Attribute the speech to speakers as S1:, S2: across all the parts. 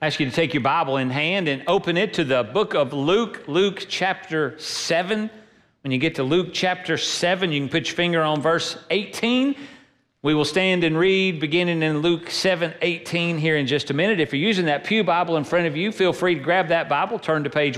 S1: ask you to take your Bible in hand and open it to the book of Luke, Luke chapter 7. When you get to Luke chapter 7, you can put your finger on verse 18. We will stand and read beginning in Luke 7:18 here in just a minute. If you're using that pew Bible in front of you, feel free to grab that Bible, turn to page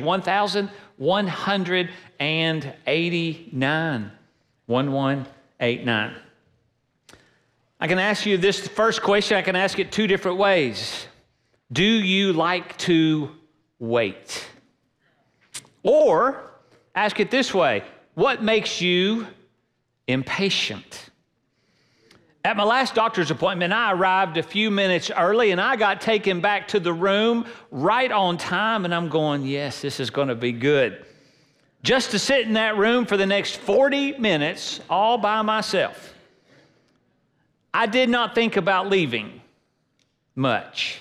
S1: 1189. 1189. I can ask you this first question, I can ask it two different ways. Do you like to wait? Or ask it this way, what makes you impatient? At my last doctor's appointment, I arrived a few minutes early and I got taken back to the room right on time, and I'm going, yes, this is going to be good. Just to sit in that room for the next 40 minutes all by myself. I did not think about leaving much.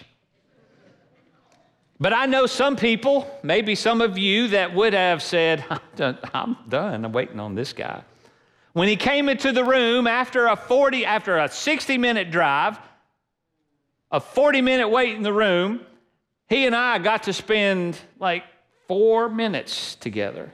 S1: But I know some people, maybe some of you, that would have said, I'm done, I'm waiting on this guy. When he came into the room after a 60-minute drive, a 40-minute wait in the room, he and I got to spend like 4 minutes together.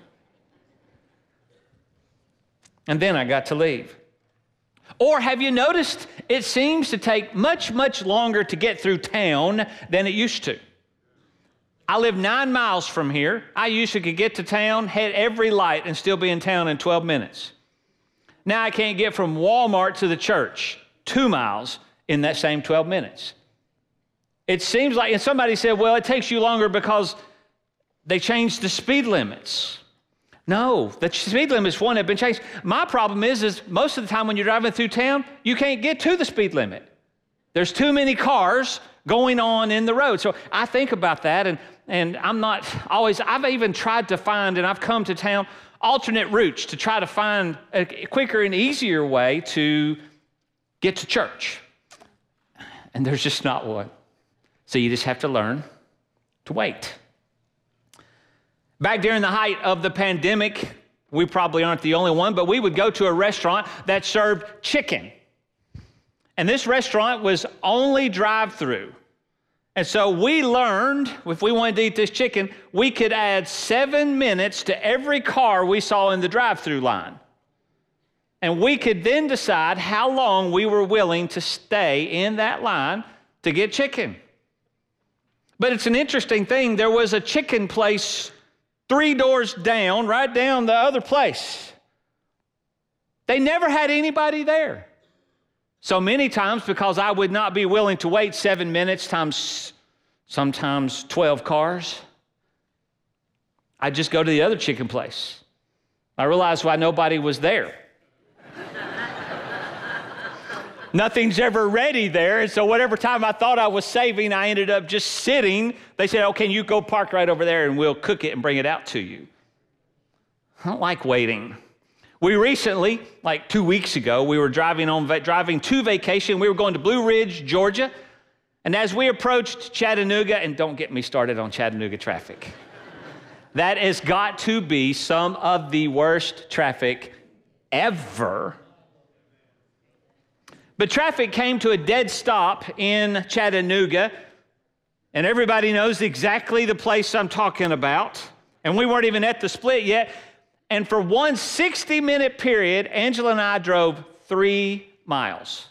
S1: And then I got to leave. Or have you noticed it seems to take much, much longer to get through town than it used to? I live 9 miles from here. I used to could get to town, hit every light, and still be in town in 12 minutes. Now I can't get from Walmart to the church 2 miles in that same 12 minutes. It seems like, and somebody said, well, it takes you longer because they changed the speed limits. No, the speed limits, one, have been changed. My problem is most of the time when you're driving through town, you can't get to the speed limit. There's too many cars going on in the road. So I think about that, and I'm not always, I've even tried to find, and I've come to town, alternate routes to try to find a quicker and easier way to get to church. And there's just not one. So you just have to learn to wait. Back during the height of the pandemic, we probably aren't the only one, but we would go to a restaurant that served chicken. And this restaurant was only drive-through. And so we learned, if we wanted to eat this chicken, we could add 7 minutes to every car we saw in the drive-through line. And we could then decide how long we were willing to stay in that line to get chicken. But it's an interesting thing. There was a chicken place 3 doors down, right down the other place. They never had anybody there. So many times, because I would not be willing to wait 7 minutes times sometimes 12 cars, I'd just go to the other chicken place. I realized why nobody was there. Nothing's ever ready there, and so whatever time I thought I was saving, I ended up just sitting. They said, oh, can you go park right over there and we'll cook it and bring it out to you. I don't like waiting. We recently, like 2 weeks ago, we were driving to vacation. We were going to Blue Ridge, Georgia. And as we approached Chattanooga, and don't get me started on Chattanooga traffic. That has got to be some of the worst traffic ever. But traffic came to a dead stop in Chattanooga, and everybody knows exactly the place I'm talking about. And we weren't even at the split yet. And for one 60-minute period, Angela and I drove 3 miles.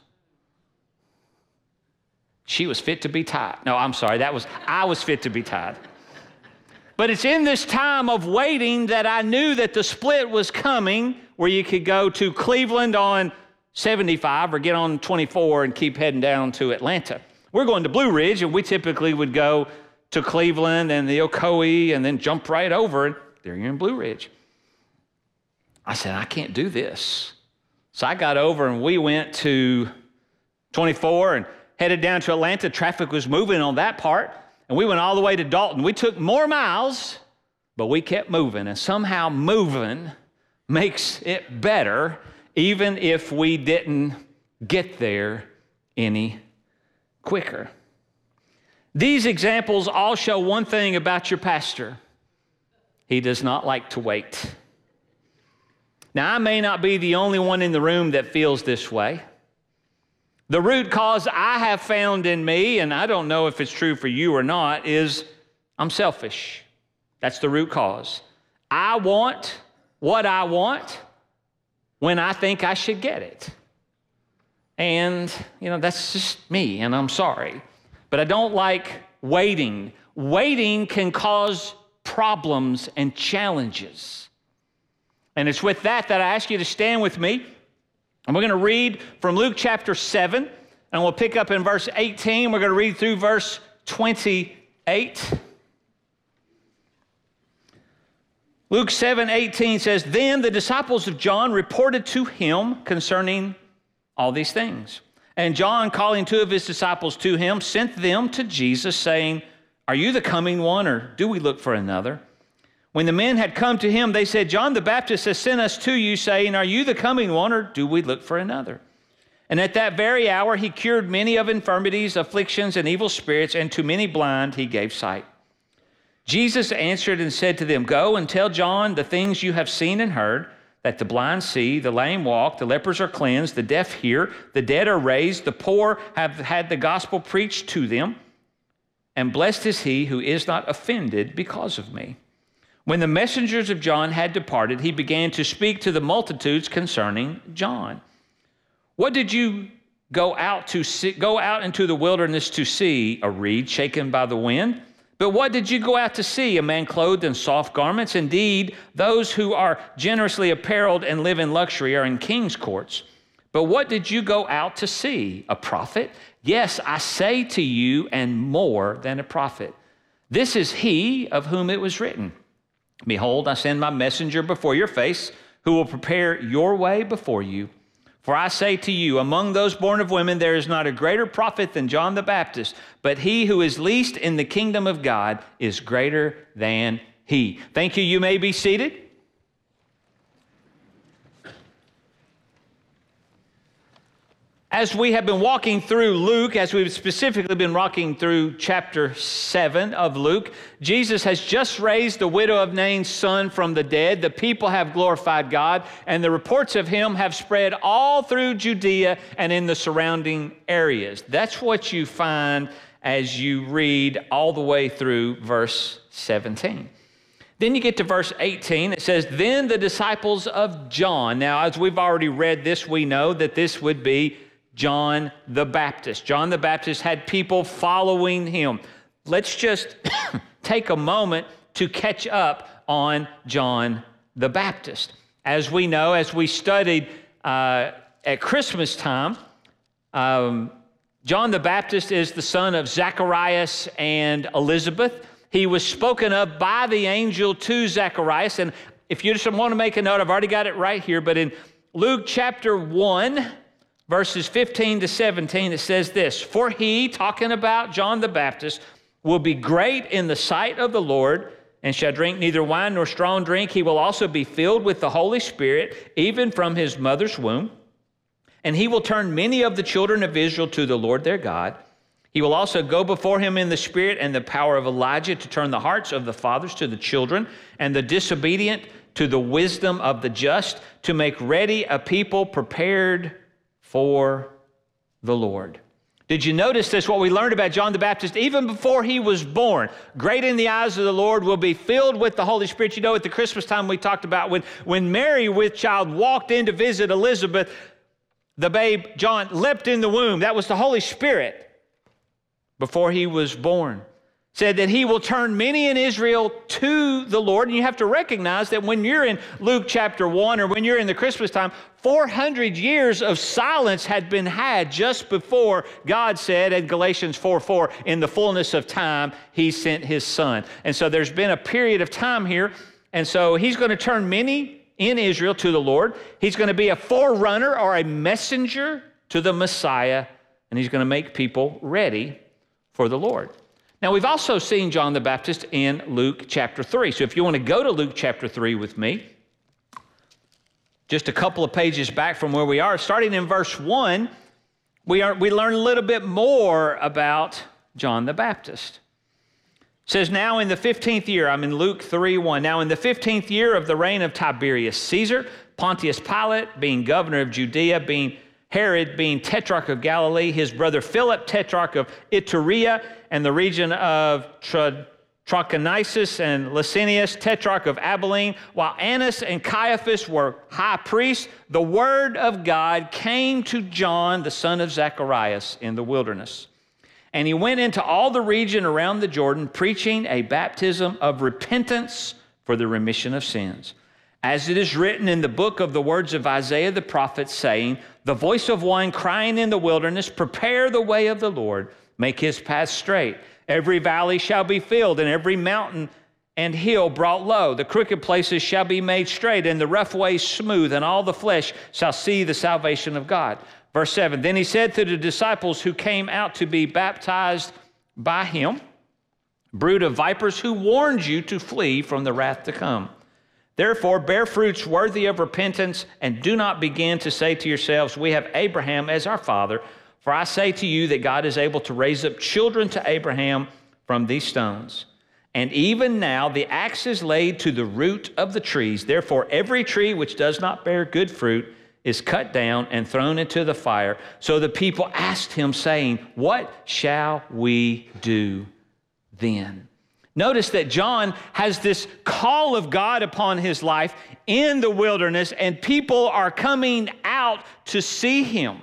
S1: She was fit to be tied. No, I'm sorry, I was fit to be tied. But it's in this time of waiting that I knew that the split was coming, where you could go to Cleveland on 75 or get on 24 and keep heading down to Atlanta. We're going to Blue Ridge, and we typically would go to Cleveland and the Ocoee and then jump right over, and there you're in Blue Ridge. I said, I can't do this. So I got over and we went to 24 and headed down to Atlanta. Traffic was moving on that part. And we went all the way to Dalton. We took more miles, but we kept moving. And somehow moving makes it better, even if we didn't get there any quicker. These examples all show one thing about your pastor. He does not like to wait. Now, I may not be the only one in the room that feels this way, The root cause I have found in me, and I don't know if it's true for you or not, is I'm selfish. That's the root cause. I want what I want when I think I should get it. And, that's just me, and I'm sorry. But I don't like waiting. Waiting can cause problems and challenges. And it's with that I ask you to stand with me. And we're going to read from Luke chapter 7, and we'll pick up in verse 18. We're going to read through verse 28. Luke 7:18 says, "Then the disciples of John reported to him concerning all these things. And John, calling two of his disciples to him, sent them to Jesus, saying, 'Are you the coming one, or do we look for another?' When the men had come to him, they said, 'John the Baptist has sent us to you, saying, Are you the coming one, or do we look for another?' And at that very hour he cured many of infirmities, afflictions, and evil spirits, and to many blind he gave sight. Jesus answered and said to them, 'Go and tell John the things you have seen and heard, that the blind see, the lame walk, the lepers are cleansed, the deaf hear, the dead are raised, the poor have had the gospel preached to them, and blessed is he who is not offended because of me.' When the messengers of John had departed, he began to speak to the multitudes concerning John. 'What did you go out into the wilderness to see? A reed shaken by the wind? But what did you go out to see? A man clothed in soft garments? Indeed, those who are generously apparelled and live in luxury are in king's courts. But what did you go out to see? A prophet? Yes, I say to you, and more than a prophet. This is he of whom it was written, Behold, I send my messenger before your face, who will prepare your way before you. For I say to you, among those born of women, there is not a greater prophet than John the Baptist, but he who is least in the kingdom of God is greater than he.'" Thank you. You may be seated. As we have been walking through Luke, as we've specifically been walking through chapter 7 of Luke, Jesus has just raised the widow of Nain's son from the dead. The people have glorified God, and the reports of him have spread all through Judea and in the surrounding areas. That's what you find as you read all the way through verse 17. Then you get to verse 18. It says, "Then the disciples of John." Now, as we've already read this, we know that this would be John the Baptist. John the Baptist had people following him. Let's just take a moment to catch up on John the Baptist. As we know, as we studied at Christmas time, John the Baptist is the son of Zacharias and Elizabeth. He was spoken of by the angel to Zacharias. And if you just want to make a note, I've already got it right here, but in Luke chapter 1, verses 15 to 17, it says this, "For he," talking about John the Baptist, "will be great in the sight of the Lord, and shall drink neither wine nor strong drink. He will also be filled with the Holy Spirit, even from his mother's womb. And he will turn many of the children of Israel to the Lord their God. He will also go before him in the spirit and the power of Elijah, to turn the hearts of the fathers to the children, and the disobedient to the wisdom of the just, to make ready a people prepared for the Lord." Did you notice this, what we learned about John the Baptist even before he was born? Great in the eyes of the Lord, will be filled with the Holy Spirit. You know, at the Christmas time we talked about when Mary with child walked in to visit Elizabeth, the babe John leapt in the womb. That was the Holy Spirit before he was born. Said that he will turn many in Israel to the Lord. And you have to recognize that when you're in Luke chapter 1 or when you're in the Christmas time, 400 years of silence had been had just before God said in Galatians 4:4, in the fullness of time, he sent his son. And so there's been a period of time here. And so he's going to turn many in Israel to the Lord. He's going to be a forerunner or a messenger to the Messiah. And he's going to make people ready for the Lord. Now, we've also seen John the Baptist in Luke chapter 3. So if you want to go to Luke chapter 3 with me, just a couple of pages back from where we are, starting in verse 1, we learn a little bit more about John the Baptist. It says, "Now in the 15th year," I'm in Luke 3:1, "Now in the 15th year of the reign of Tiberius Caesar, Pontius Pilate, being governor of Judea, Herod being tetrarch of Galilee, his brother Philip, tetrarch of Iturea and the region of Trachonitis, and Lysanias, tetrarch of Abilene, while Annas and Caiaphas were high priests, the word of God came to John, the son of Zacharias, in the wilderness. And he went into all the region around the Jordan, preaching a baptism of repentance for the remission of sins. As it is written in the book of the words of Isaiah the prophet, saying, the voice of one crying in the wilderness, prepare the way of the Lord, make his path straight. Every valley shall be filled, and every mountain and hill brought low. The crooked places shall be made straight, and the rough ways smooth, and all the flesh shall see the salvation of God. Verse 7, then he said to the disciples who came out to be baptized by him, brood of vipers, who warned you to flee from the wrath to come. Therefore, bear fruits worthy of repentance, and do not begin to say to yourselves, we have Abraham as our father. For I say to you that God is able to raise up children to Abraham from these stones. And even now the axe is laid to the root of the trees. Therefore, every tree which does not bear good fruit is cut down and thrown into the fire. So the people asked him, saying, what shall we do then? Notice that John has this call of God upon his life in the wilderness, and people are coming out to see him,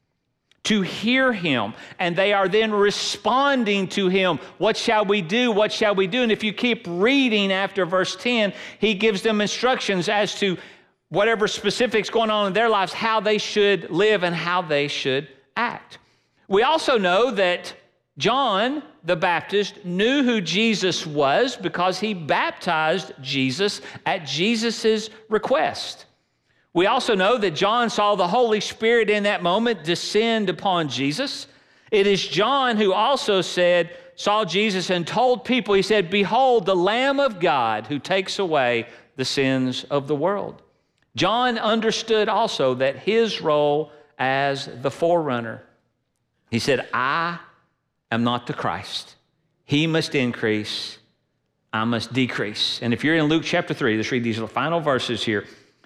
S1: to hear him, and they are then responding to him. What shall we do? What shall we do? And if you keep reading after verse 10, he gives them instructions as to whatever specifics going on in their lives, how they should live and how they should act. We also know that John the Baptist knew who Jesus was because he baptized Jesus at Jesus' request. We also know that John saw the Holy Spirit in that moment descend upon Jesus. It is John who also saw Jesus and told people, he said, behold, the Lamb of God who takes away the sins of the world. John understood also that his role as the forerunner. He said, I am not the Christ. He must increase, I must decrease. And if you're in Luke chapter 3, let's read these final verses here.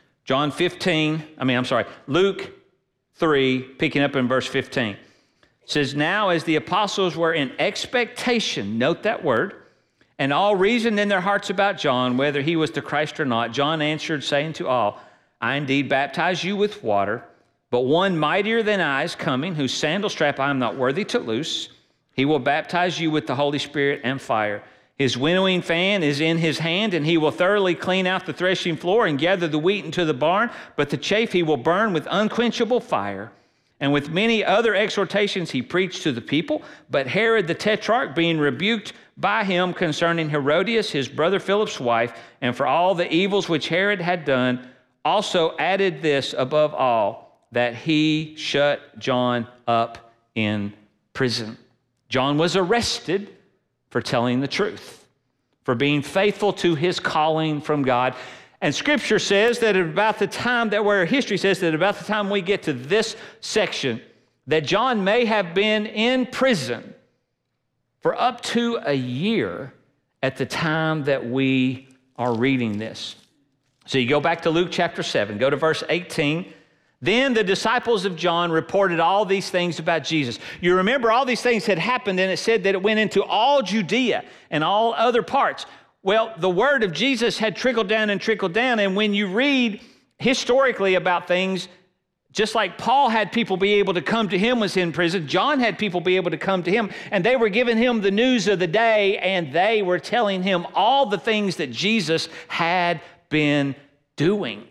S1: Luke 3, picking up in verse 15. It says, now as the apostles were in expectation, note that word, and all reasoned in their hearts about John, whether he was the Christ or not, John answered, saying to all, I indeed baptize you with water, but one mightier than I is coming, whose sandal strap I am not worthy to loose. He will baptize you with the Holy Spirit and fire. His winnowing fan is in his hand, and he will thoroughly clean out the threshing floor and gather the wheat into the barn, but the chaff he will burn with unquenchable fire. And with many other exhortations he preached to the people. But Herod the Tetrarch, being rebuked by him concerning Herodias, his brother Philip's wife, and for all the evils which Herod had done, also added this above all, that he shut John up in prison. John was arrested for telling the truth, for being faithful to his calling from God. And Scripture says that at about the time history says that about the time we get to this section, that John may have been in prison for up to a year at the time that we are reading this. So you go back to Luke chapter 7, go to verse 18. Then the disciples of John reported all these things about Jesus. You remember all these things had happened, and it said that it went into all Judea and all other parts. Well, the word of Jesus had trickled down, and when you read historically about things, just like Paul had people be able to come to him when he was in prison, John had people be able to come to him, and they were giving him the news of the day, and they were telling him all the things that Jesus had been doing.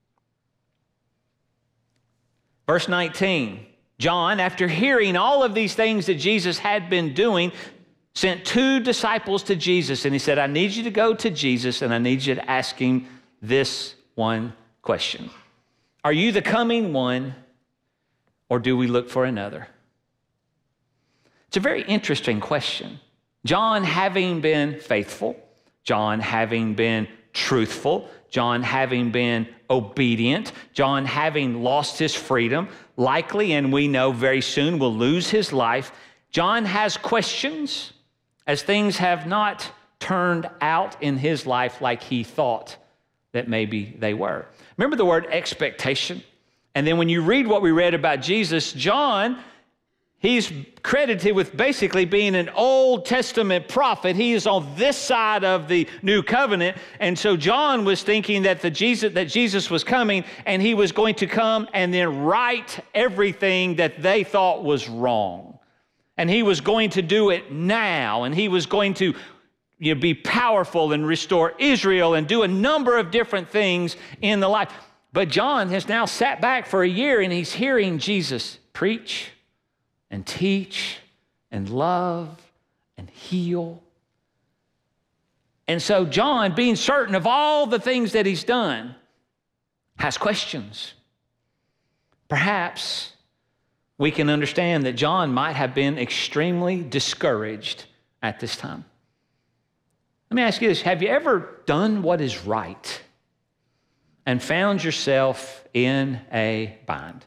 S1: Verse 19, John, after hearing all of these things that Jesus had been doing, sent 2 disciples to Jesus, and he said, I need you to go to Jesus, and I need you to ask him this one question. Are you the coming one, or do we look for another? It's a very interesting question. John having been faithful, John having been truthful, John having been obedient, John having lost his freedom, likely, and we know very soon, will lose his life. John has questions as things have not turned out in his life like he thought that maybe they were. Remember the word expectation? And then when you read what we read about Jesus, John, he's credited with basically being an Old Testament prophet. He is on this side of the new covenant. And so John was thinking that Jesus was coming, and he was going to come and then right everything that they thought was wrong. And he was going to do it now, and he was going to be powerful and restore Israel and do a number of different things in the life. But John has now sat back for a year, and he's hearing Jesus preach and teach and love and heal. And so John, being certain of all the things that he's done, has questions. Perhaps we can understand that John might have been extremely discouraged at this time. Let me ask you this. Have you ever done what is right and found yourself in a bind?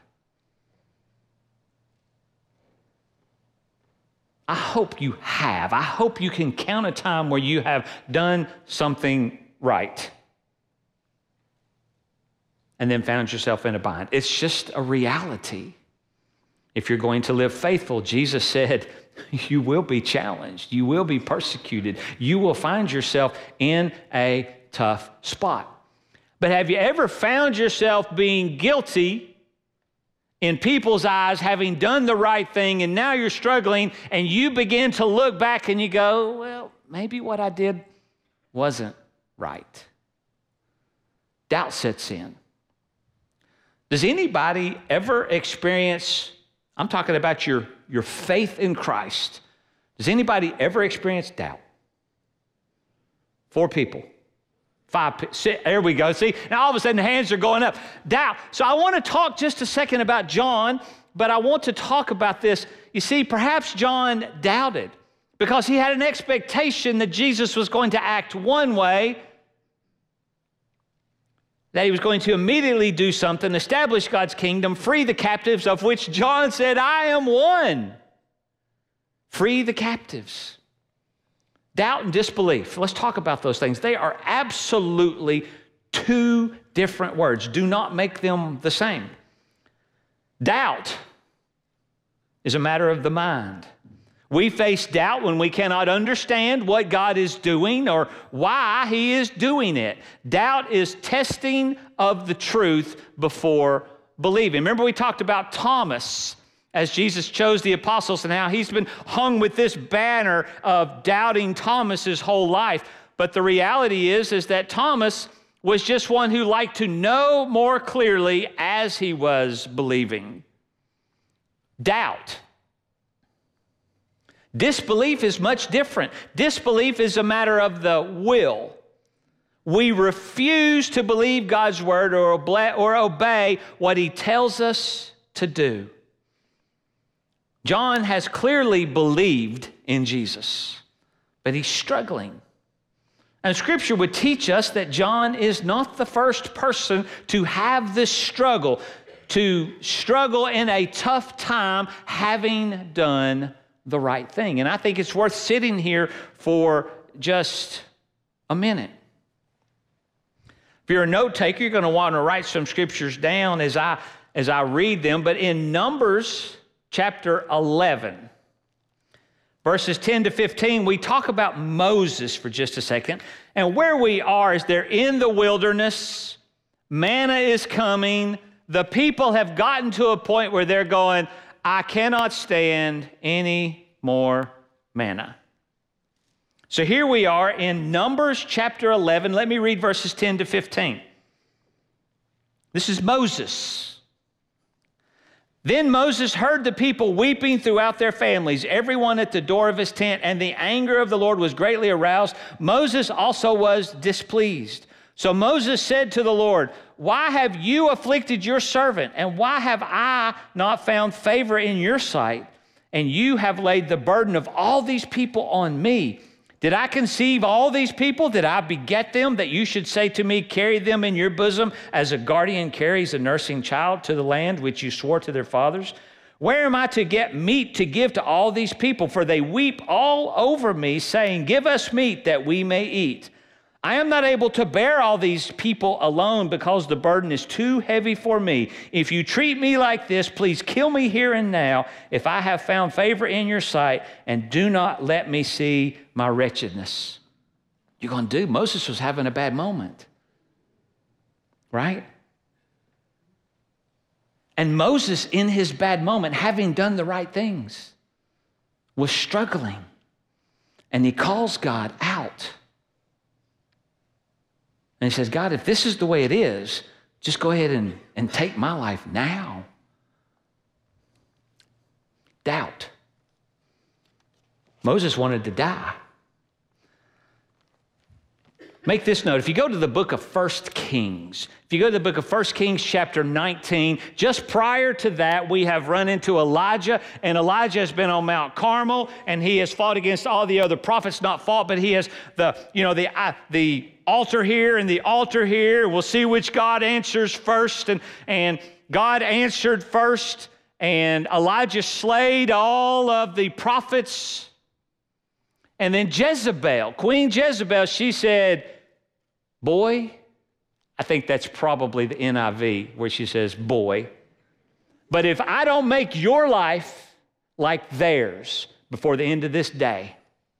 S1: I hope you have. I hope you can count a time where you have done something right and then found yourself in a bind. It's just a reality. If you're going to live faithful, Jesus said, you will be challenged. You will be persecuted. You will find yourself in a tough spot. But have you ever found yourself being guilty in people's eyes, having done the right thing, and now you're struggling, and you begin to look back and you go, well, maybe what I did wasn't right. Doubt sets in. Does anybody ever experience, I'm talking about your faith in Christ, does anybody ever experience doubt? 4 people. 5, 6, there we go. See, now all of a sudden the hands are going up. Doubt. So I want to talk just a second about John, but I want to talk about this. You see, perhaps John doubted because he had an expectation that Jesus was going to act one way, that he was going to immediately do something, establish God's kingdom, free the captives, of which John said, I am one. Free the captives. Doubt and disbelief. Let's talk about those things. They are absolutely 2 different words. Do not make them the same. Doubt is a matter of the mind. We face doubt when we cannot understand what God is doing or why He is doing it. Doubt is testing of the truth before believing. Remember we talked about Thomas as Jesus chose the apostles and how he's been hung with this banner of doubting Thomas his whole life. But the reality is that Thomas was just one who liked to know more clearly as he was believing. Doubt. Disbelief is much different. Disbelief is a matter of the will. We refuse to believe God's word or obey what He tells us to do. John has clearly believed in Jesus, but he's struggling. And Scripture would teach us that John is not the first person to have this struggle, to struggle in a tough time having done the right thing. And I think it's worth sitting here for just a minute. If you're a note taker, you're going to want to write some scriptures down as I read them. But in Numbers chapter 11, verses 10 to 15, we talk about Moses for just a second. And where we are is they're in the wilderness. Manna is coming. The people have gotten to a point where they're going, I cannot stand any more manna. So here we are in Numbers chapter 11. Let me read verses 10 to 15. This is Moses. Then Moses heard the people weeping throughout their families, everyone at the door of his tent, and the anger of the Lord was greatly aroused. Moses also was displeased. So Moses said to the Lord, why have you afflicted your servant? And why have I not found favor in your sight? And you have laid the burden of all these people on me. Did I conceive all these people? Did I beget them that you should say to me, carry them in your bosom as a guardian carries a nursing child to the land which you swore to their fathers? Where am I to get meat to give to all these people? For they weep all over me, saying, give us meat that we may eat. I am not able to bear all these people alone because the burden is too heavy for me. If you treat me like this, please kill me here and now if I have found favor in your sight, and do not let me see my wretchedness. You're going to do? Moses was having a bad moment, right? And Moses, in his bad moment, having done the right things, was struggling. And he calls God out. And he says, God, if this is the way it is, just go ahead and take my life now. Doubt. Moses wanted to die. Make this note. If you go to the book of 1 Kings, if you go to the book of 1 Kings chapter 19, just prior to that, we have run into Elijah, and Elijah has been on Mount Carmel, and he has fought against all the other prophets, not fought, but he has the altar here and the altar here. We'll see which God answers first, and God answered first, and Elijah slayed all of the prophets. And then Jezebel, Queen Jezebel, she said, boy, I think that's probably the NIV where she says, boy, but if I don't make your life like theirs before the end of this day.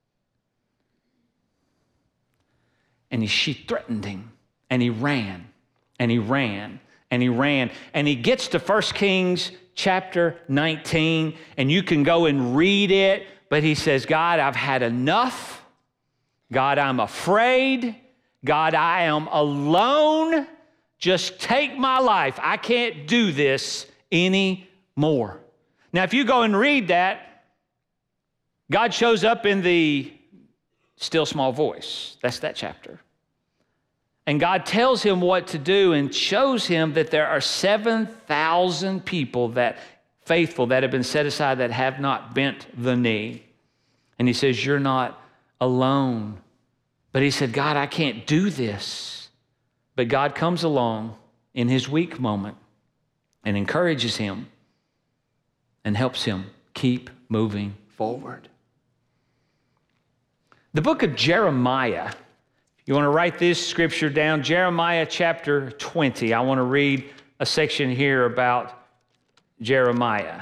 S1: And she threatened him, and he ran, and he ran, and he ran. And he gets to 1 Kings chapter 19, and you can go and read it, but he says, God, I've had enough. God, I'm afraid. God, I am alone. Just take my life. I can't do this anymore. Now, if you go and read that, God shows up in the still small voice. That's that chapter. And God tells him what to do and shows him that there are 7,000 people that faithful that have been set aside that have not bent the knee. And he says, you're not alone. But he said, God, I can't do this. But God comes along in his weak moment and encourages him and helps him keep moving forward. The book of Jeremiah, you want to write this scripture down, Jeremiah chapter 20. I want to read a section here about Jeremiah.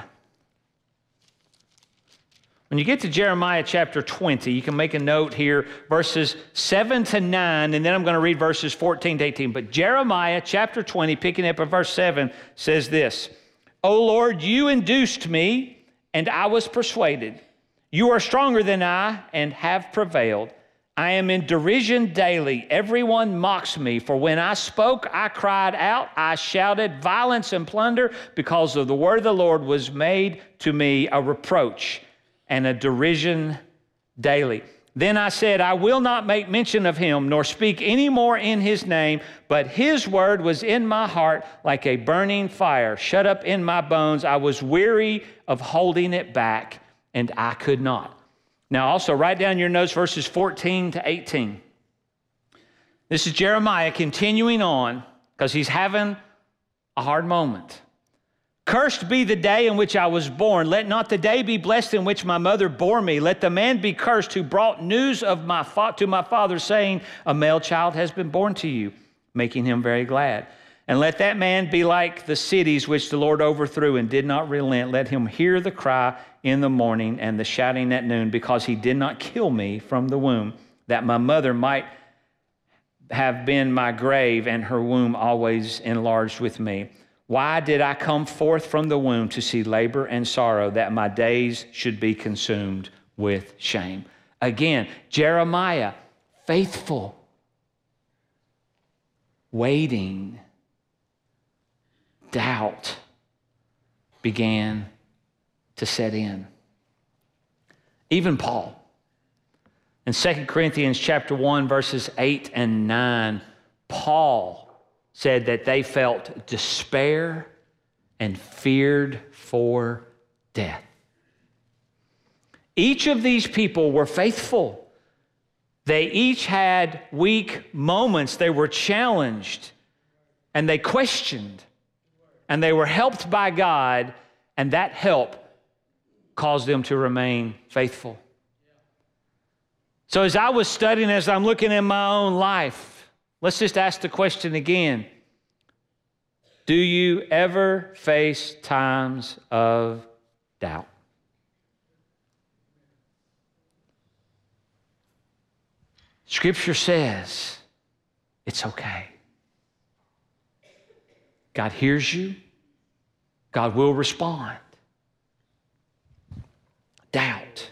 S1: When you get to Jeremiah chapter 20, you can make a note here, verses 7 to 9, and then I'm going to read verses 14 to 18. But Jeremiah chapter 20, picking up at verse 7, says this, O Lord, you induced me, and I was persuaded. You are stronger than I, and have prevailed. I am in derision daily. Everyone mocks me. For when I spoke, I cried out. I shouted violence and plunder, because of the word of the Lord was made to me a reproach and a derision daily. Then I said, I will not make mention of him, nor speak any more in his name, but his word was in my heart like a burning fire, shut up in my bones. I was weary of holding it back, and I could not. Now also write down your notes, verses 14 to 18. This is Jeremiah continuing on, because he's having a hard moment. Cursed be the day in which I was born. Let not the day be blessed in which my mother bore me. Let the man be cursed who brought news of to my father, saying, a male child has been born to you, making him very glad. And let that man be like the cities which the Lord overthrew and did not relent. Let him hear the cry in the morning and the shouting at noon, because he did not kill me from the womb, that my mother might have been my grave, and her womb always enlarged with me. Why did I come forth from the womb to see labor and sorrow, that my days should be consumed with shame? Again, Jeremiah, faithful, waiting, doubt began to set in. Even Paul, in 2 Corinthians chapter 1, verses 8 and 9, Paul said that they felt despair and feared for death. Each of these people were faithful. They each had weak moments. They were challenged, and they questioned, and they were helped by God, and that help caused them to remain faithful. So as I was studying, as I'm looking in my own life, let's just ask the question again. Do you ever face times of doubt? Scripture says it's okay. God hears you. God will respond. Doubt.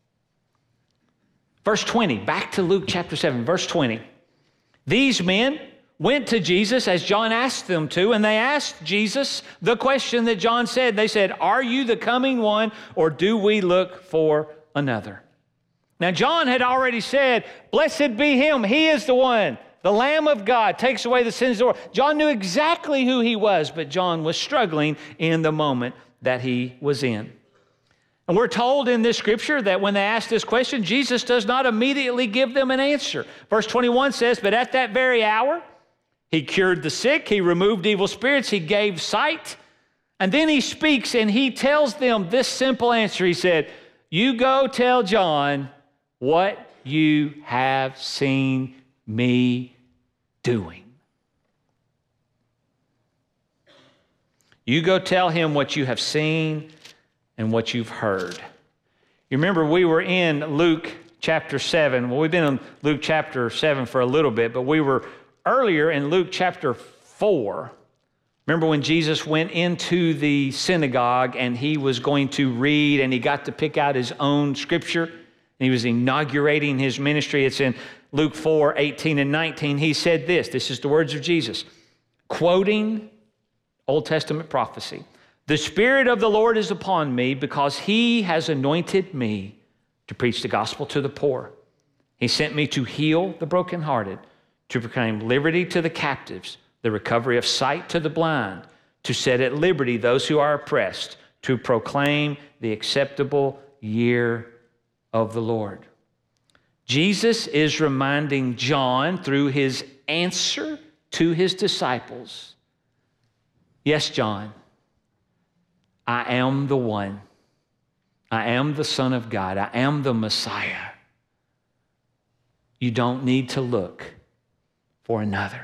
S1: Verse 20, back to Luke chapter 7, verse 20. These men went to Jesus as John asked them to, and they asked Jesus the question that John said. They said, "Are you the coming one, or do we look for another?" Now, John had already said, "Blessed be him, he is the one, the Lamb of God, takes away the sins of the world." John knew exactly who he was, but John was struggling in the moment that he was in. And we're told in this scripture that when they asked this question, Jesus does not immediately give them an answer. Verse 21 says, "But at that very hour, he cured the sick, he removed evil spirits, he gave sight." And then he speaks and he tells them this simple answer. He said, "You go tell John what you have seen me doing." You go tell him what you have seen and what you've heard. You remember we were in Luke chapter 7. Well, we've been in Luke chapter 7 for a little bit, but we were earlier in Luke chapter 4. Remember when Jesus went into the synagogue and he was going to read and he got to pick out his own scripture and he was inaugurating his ministry. It's in Luke 4, 18 and 19. He said this. This is the words of Jesus, quoting Old Testament prophecy. "The Spirit of the Lord is upon me because he has anointed me to preach the gospel to the poor. He sent me to heal the brokenhearted, to proclaim liberty to the captives, the recovery of sight to the blind, to set at liberty those who are oppressed, to proclaim the acceptable year of the Lord." Jesus is reminding John through his answer to his disciples, "Yes, John, I am the one. I am the Son of God. I am the Messiah. You don't need to look for another."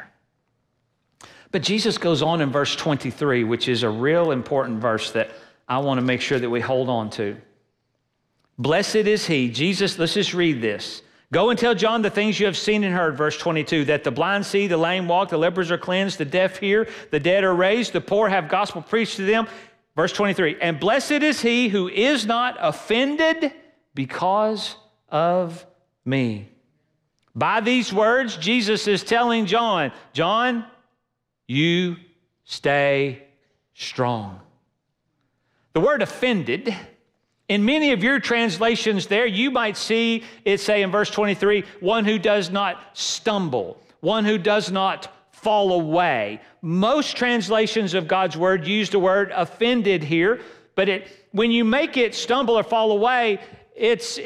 S1: But Jesus goes on in verse 23, which is a real important verse that I want to make sure that we hold on to. "Blessed is he," Jesus, let's just read this. "Go and tell John the things you have seen and heard," verse 22, "that the blind see, the lame walk, the lepers are cleansed, the deaf hear, the dead are raised, the poor have gospel preached to them." Verse 23, "And blessed is he who is not offended because of me." By these words, Jesus is telling John, "John, you stay strong." The word offended, in many of your translations there, you might see it say in verse 23, one who does not stumble, one who does not fall away. Most translations of God's word use the word offended here, but when you make it stumble or fall away, it's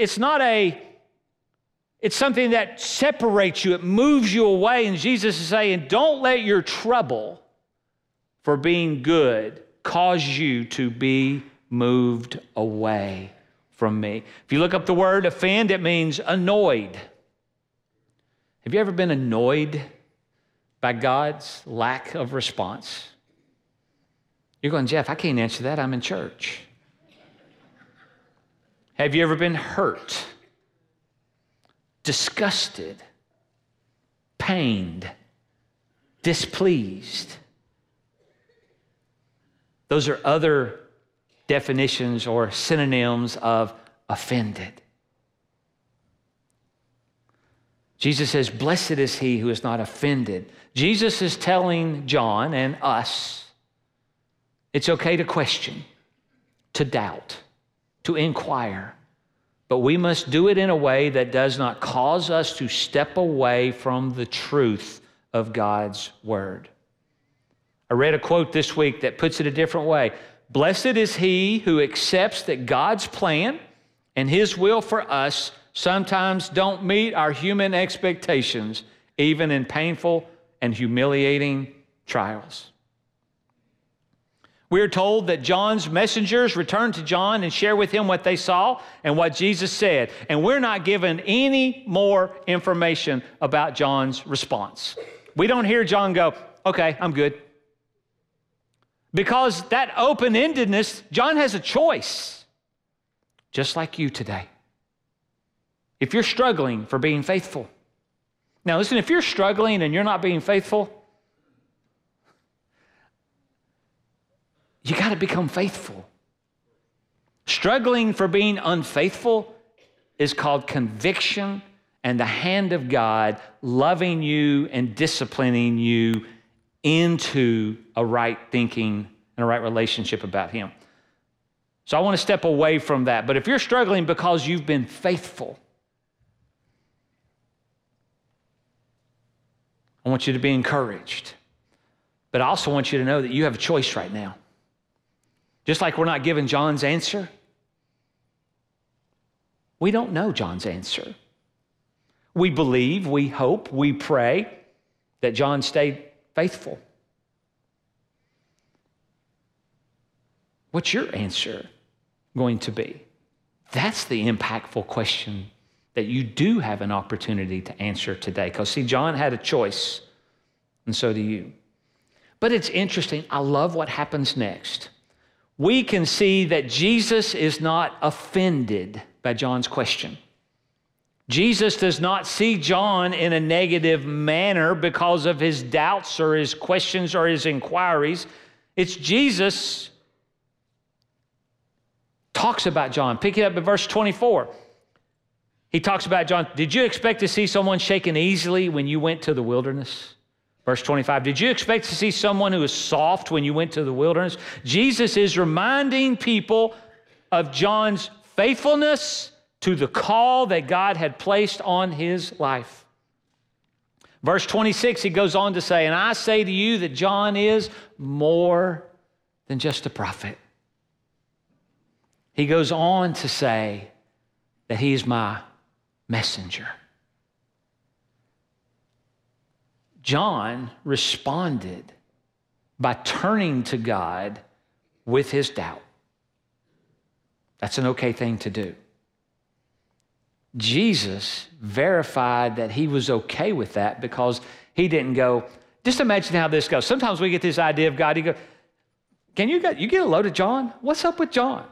S1: something that separates you. It moves you away. And Jesus is saying, don't let your trouble for being good cause you to be moved away from me. If you look up the word offend, it means annoyed. Have you ever been annoyed by God's lack of response? You're going, "Jeff, I can't answer that. I'm in church." Have you ever been hurt, disgusted, pained, displeased? Those are other definitions or synonyms of offended. Jesus says, "Blessed is he who is not offended." Jesus is telling John and us, it's okay to question, to doubt, to inquire, but we must do it in a way that does not cause us to step away from the truth of God's word. I read a quote this week that puts it a different way. "Blessed is he who accepts that God's plan and his will for us sometimes don't meet our human expectations, even in painful and humiliating trials." We're told that John's messengers returned to John and share with him what they saw and what Jesus said. And we're not given any more information about John's response. We don't hear John go, okay, I'm good. Because that open-endedness, John has a choice, just like you today. If you're struggling for being faithful. Now listen, if you're struggling and you're not being faithful, you got to become faithful. Struggling for being unfaithful is called conviction and the hand of God loving you and disciplining you into a right thinking and a right relationship about Him. So I want to step away from that. But if you're struggling because you've been faithful, I want you to be encouraged. But I also want you to know that you have a choice right now. Just like we're not given John's answer, we don't know John's answer. We believe, we hope, we pray that John stayed faithful. What's your answer going to be? That's the impactful question that you do have an opportunity to answer today. Because see, John had a choice, and so do you. But it's interesting. I love what happens next. We can see that Jesus is not offended by John's question. Jesus does not see John in a negative manner because of his doubts or his questions or his inquiries. It's Jesus talks about John. Pick it up at verse 24. He talks about John. Did you expect to see someone shaken easily when you went to the wilderness? Verse 25, did you expect to see someone who was soft when you went to the wilderness? Jesus is reminding people of John's faithfulness to the call that God had placed on his life. Verse 26, he goes on to say, and I say to you that John is more than just a prophet. He goes on to say that he is my messenger. John responded by turning to God with his doubt. That's an okay thing to do. Jesus verified that he was okay with that because he didn't go, just imagine how this goes. Sometimes we get this idea of God, you go, you get a load of John? What's up with John?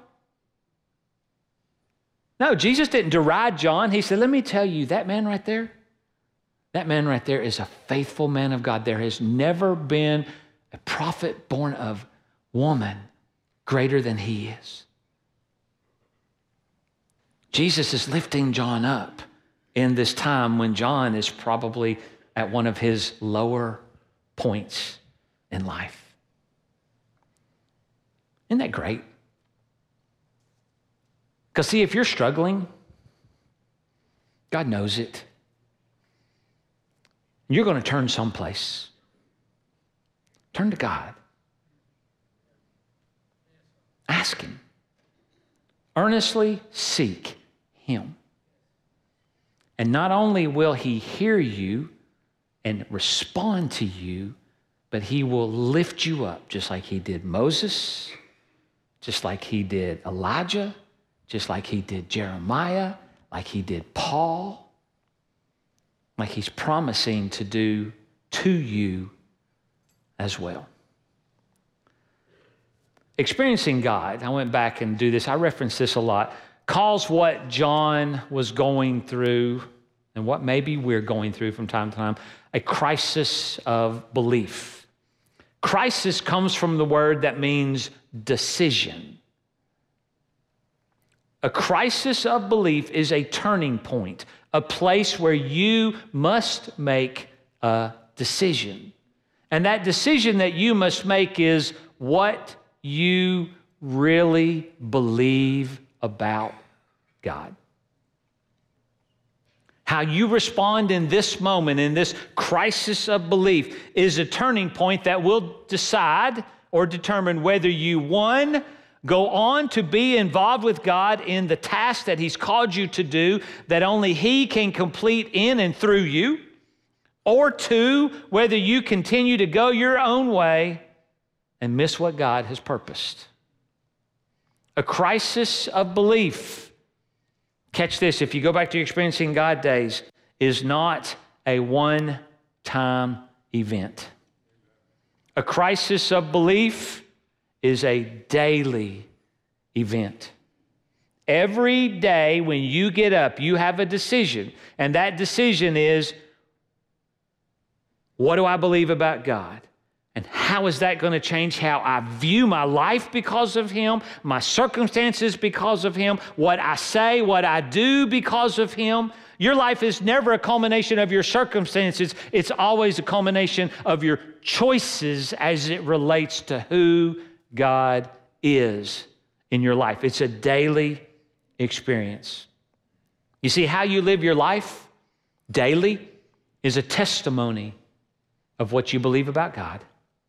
S1: No, Jesus didn't deride John. He said, let me tell you, that man right there is a faithful man of God. There has never been a prophet born of woman greater than he is. Jesus is lifting John up in this time when John is probably at one of his lower points in life. Isn't that great? Because see, if you're struggling, God knows it. You're going to turn someplace. Turn to God. Ask Him. Earnestly seek Him. And not only will He hear you and respond to you, but He will lift you up just like He did Moses, just like He did Elijah, just like He did Jeremiah, like He did Paul. Like He's promising to do to you as well. Experiencing God, I went back and do this, I reference this a lot, calls what John was going through and what maybe we're going through from time to time, a crisis of belief. Crisis comes from the word that means decision. A crisis of belief is a turning point, a place where you must make a decision. And that decision that you must make is what you really believe about God. How you respond in this moment, in this crisis of belief, is a turning point that will decide or determine whether you, one, go on to be involved with God in the task that He's called you to do that only He can complete in and through you, or two, whether you continue to go your own way and miss what God has purposed. A crisis of belief, catch this, if you go back to your Experiencing God days, is not a one-time event. A crisis of belief is a daily event. Every day when you get up, you have a decision, and that decision is, what do I believe about God? And how is that going to change how I view my life because of Him, my circumstances because of Him, what I say, what I do because of Him? Your life is never a culmination of your circumstances. It's always a culmination of your choices as it relates to who God is in your life. It's a daily experience. You see, how you live your life daily is a testimony of what you believe about God.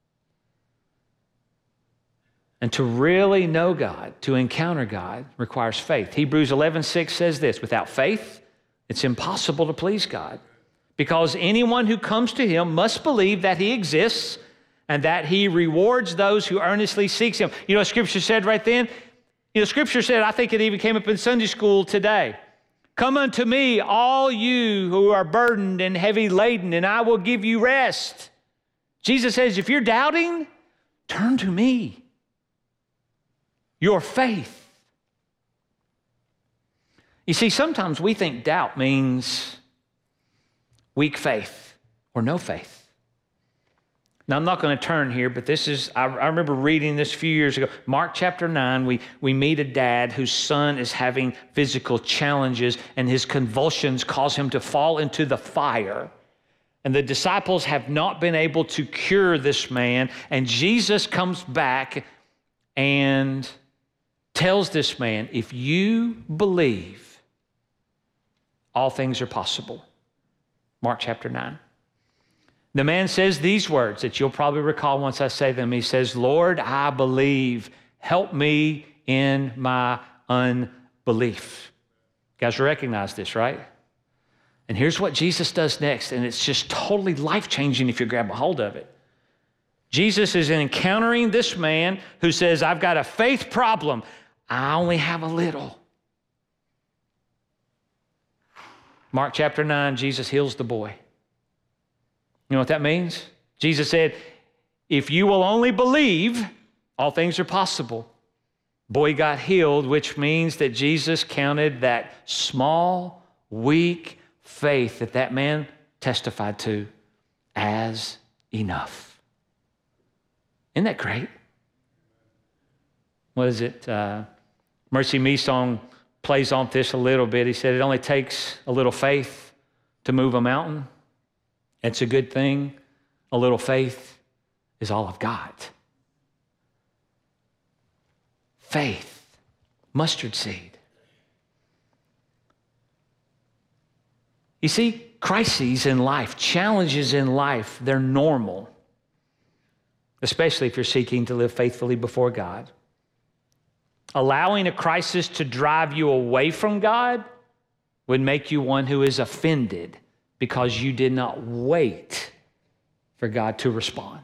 S1: And to really know God, to encounter God, requires faith. Hebrews 11:6 says this, without faith, it's impossible to please God, because anyone who comes to Him must believe that He exists and that He rewards those who earnestly seek Him. You know what Scripture said right then? You know, Scripture said, I think it even came up in Sunday school today, come unto me, all you who are burdened and heavy laden, and I will give you rest. Jesus says, if you're doubting, turn to me. Your faith. You see, sometimes we think doubt means weak faith or no faith. Now, I'm not going to turn here, but this is, I remember reading this a few years ago. Mark chapter 9, we meet a dad whose son is having physical challenges, and his convulsions cause him to fall into the fire. And the disciples have not been able to cure this man, and Jesus comes back and tells this man, if you believe, all things are possible. Mark chapter 9. The man says these words that you'll probably recall once I say them. He says, Lord, I believe. Help me in my unbelief. You guys recognize this, right? And here's what Jesus does next, and it's just totally life-changing if you grab a hold of it. Jesus is encountering this man who says, I've got a faith problem. I only have a little. Mark chapter 9, Jesus heals the boy. You know what that means? Jesus said, if you will only believe, all things are possible. Boy got healed, which means that Jesus counted that small, weak faith that that man testified to as enough. Isn't that great? What is it? Mercy Me song plays on this a little bit. He said, it only takes a little faith to move a mountain. It's a good thing. A little faith is all I've got. Faith, mustard seed. You see, crises in life, challenges in life, they're normal, especially if you're seeking to live faithfully before God. Allowing a crisis to drive you away from God would make you one who is offended because you did not wait for God to respond.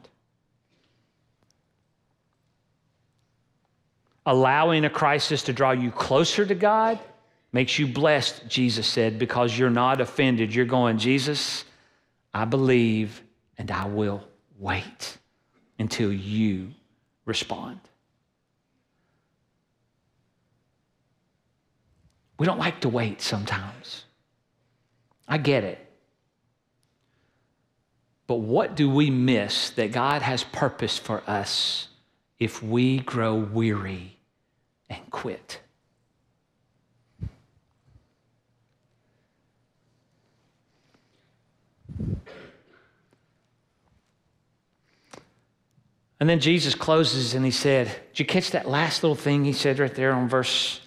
S1: Allowing a crisis to draw you closer to God makes you blessed, Jesus said, because you're not offended. You're going, Jesus, I believe and I will wait until you respond. We don't like to wait sometimes. I get it. But what do we miss that God has purpose for us if we grow weary and quit? And then Jesus closes and he said, did you catch that last little thing he said right there on verse?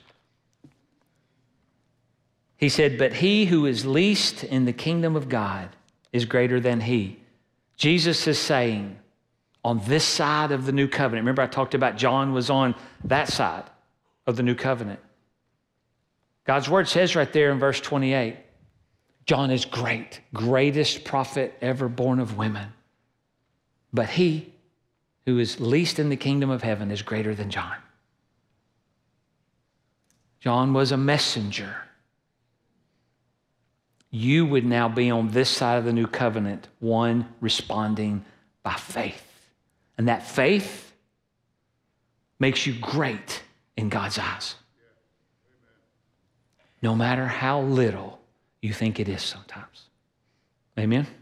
S1: He said, but he who is least in the kingdom of God is greater than he. Jesus is saying, on this side of the new covenant, remember I talked about John was on that side of the new covenant. God's word says right there in verse 28, John is great, greatest prophet ever born of women. But he who is least in the kingdom of heaven is greater than John. John was a messenger. You would now be on this side of the new covenant, one responding by faith. And that faith makes you great in God's eyes. No matter how little you think it is sometimes. Amen?